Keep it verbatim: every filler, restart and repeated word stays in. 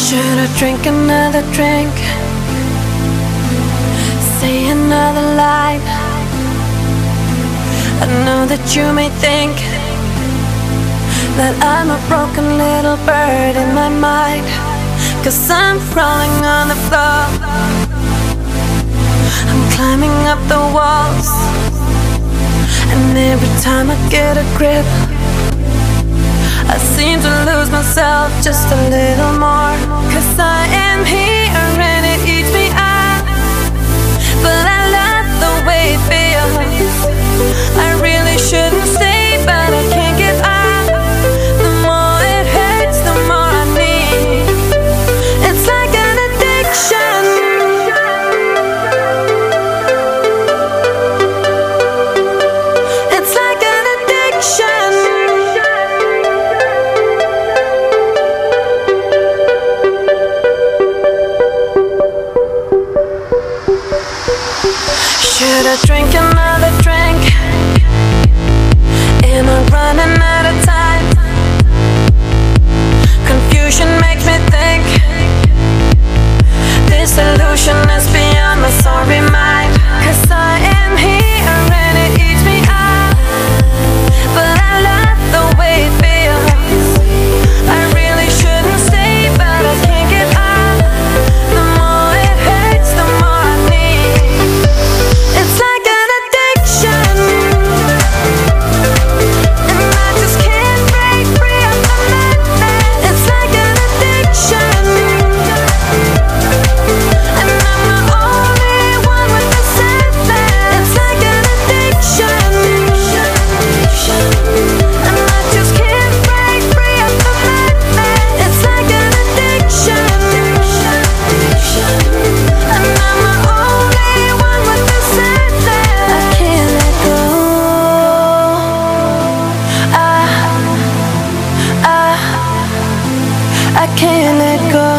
Should I drink another drink? Say another lie? I know that you may think that I'm a broken little bird in my mind, 'cause I'm crawling on the floor, I'm climbing up the walls, and every time I get a grip, I seem to lose myself just a little more. 'Cause I am here and it eats me up, but I love the way it feels. I really shouldn't stay, but I can't give up. The more it hurts, the more I need. It's like an addiction. It's like an addiction. Should I drink another drink? Am I running out of time? Confusion makes me think this illusion is beyond my sorry mind. 'Cause I am here and it eats me up, but I love the way it feels. I really shouldn't stay, but I can't give up. The more it hurts, the more I need. It's like an addiction, and I just can't break free of the madness. It's like an addiction, and I'm the only one with the sadness. It's like an addiction, and I just can't break free of the madness. It's like an addiction, and I'm the only one with the sadness. I can't let go. I, I, I can't let go.